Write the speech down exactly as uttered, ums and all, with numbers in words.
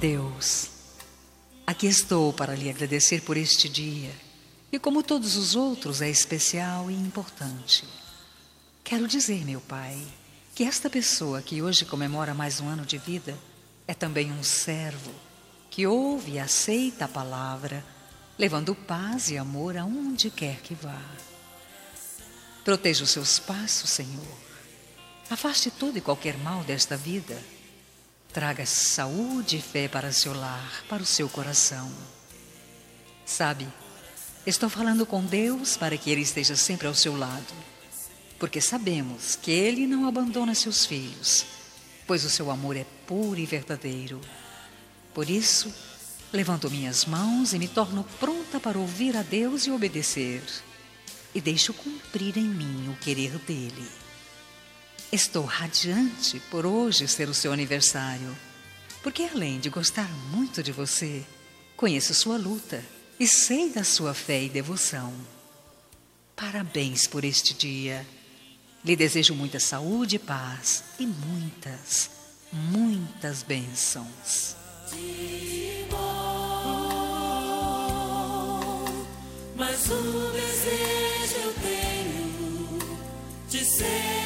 Deus, aqui estou para lhe agradecer por este dia, que como todos os outros é especial e importante. Quero dizer, meu Pai, que esta pessoa que hoje comemora mais um ano de vida é também um servo que ouve e aceita a palavra, levando paz e amor aonde quer que vá. Proteja os seus passos, Senhor. Afaste todo e qualquer mal desta vida. Traga saúde e fé para seu lar, para o seu coração. Sabe, estou falando com Deus para que Ele esteja sempre ao seu lado, porque sabemos que Ele não abandona seus filhos, pois o seu amor é puro e verdadeiro. Por isso, levanto minhas mãos e me torno pronta para ouvir a Deus e obedecer, e deixo cumprir em mim o querer dEle. Estou radiante por hoje ser o seu aniversário, porque além de gostar muito de você, conheço sua luta e sei da sua fé e devoção. Parabéns por este dia. Lhe desejo muita saúde e paz e muitas, muitas bênçãos. De bom, mas um desejo eu tenho de ser